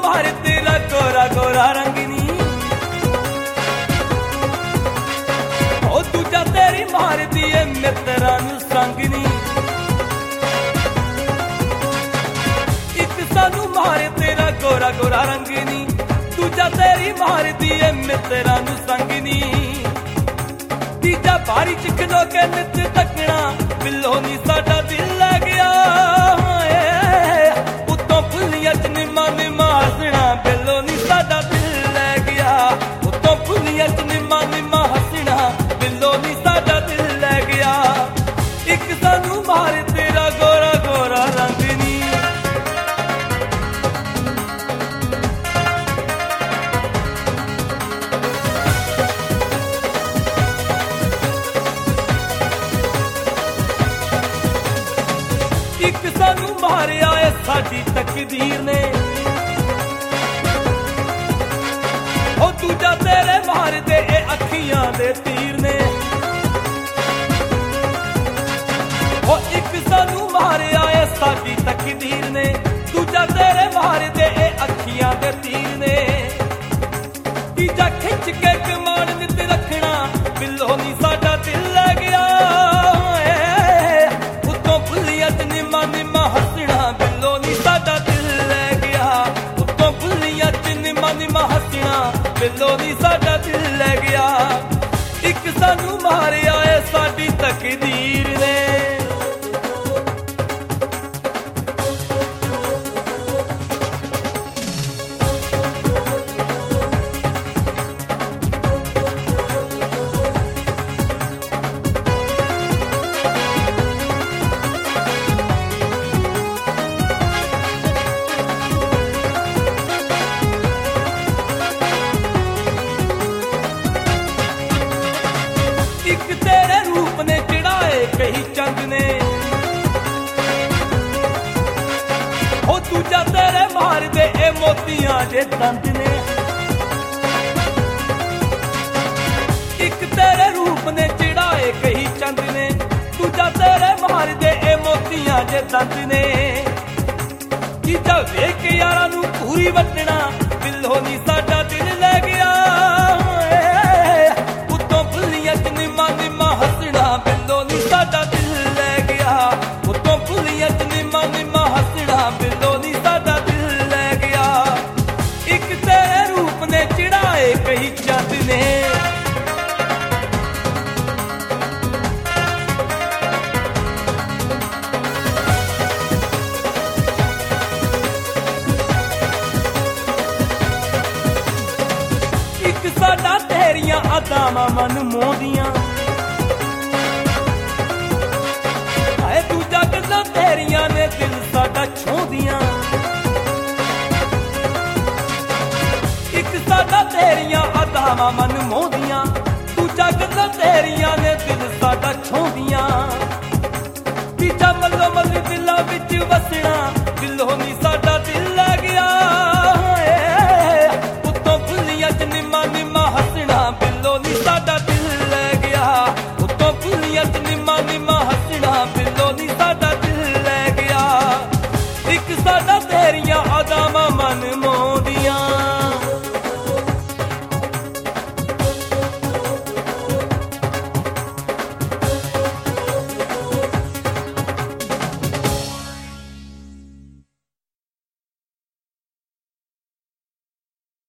मारे तेरा गोरा गोरा रंग नी, ओ दूजा तेरी मार दिए मित्रा नू संग नी। एक सानू मारे तेरा गोरा गोरा रंग नी, दूजा तेरी मार दिए मित्रा नू संग नी। तीजा बारी च खलो के नित तकना बिल्लो नी साडा दिल लै गया, उत्तों फुलिया च निमा निमा हसना बिल्लो नी साडा दिल लै गया। उत्तों फुलिया च निमा निमा हसना बिल्लो नी साडा दिल लै गया। एक सानू मारे तेरा गोरा गोरा रंग नी, एक सानू मारिया है साडी तकदीर ने, ओ दूजा तेरे मार दे ए अखियां दे तीर ने। ओ एक सानू मारिया है साडी तकदीर ने, दूजा तेरे मार दे ए अखियां दे तीर ने। तीजा खिंच के कमान नित रखना बिल्लो नी साडा दिल लै गया, उत्तों फुलिया च निमा निमा हसना बिल्लो नी साडा दिल लै गया। उत्तों फुलिया च निमा निमा हसना बिल्लो नी साडा दिल लै गया। एक सानू मारिया है साडी तकदीर ने। एक तेरे रूप ने चिड़ाए कही चंद ने, ओ दूजा तेरे मार दे ए मोतियां दे दंद ने। एक तेरे रूप ने चिड़ाए कही चंद ने, दूजा तेरे मार दे ए मोतियां दे दंद ने। तीजा वेख यारा नू पूरी वटना बिल्लो नी साडा दिल लै गया, उत्तों फुलिया च निमा निमा हसना बिल्लो नी साडा दिल लै गया। उत्तों फुलिया च निमा निमा हसना बिल्लो नी साडा दिल लै गया। एक तेरे रूप ने चिड़ाए कही चंद ने, एक साडा तेरियां अदावां मन मोहदियां, हाय दूजा गल्लां तेरियां ने दिल साडा छोंदियां। एक साडा तेरियां अदावां मन मोहदियां, दूजा गल्लां तेरियां ने दिल साडा छोंदियां। तीजा मल्लो मल्ली दिलां विच वसना बिल्लो नी साडा दिल लै गया, उत्तों फुलिया च निमा निमा हसना बिल्लो नी साडा दिल लै गया। उत्तों फुलिया च निमा निमा हसना बिल्लो नी साडा दिल लै गया। एक साडा तेरियां अदावां मन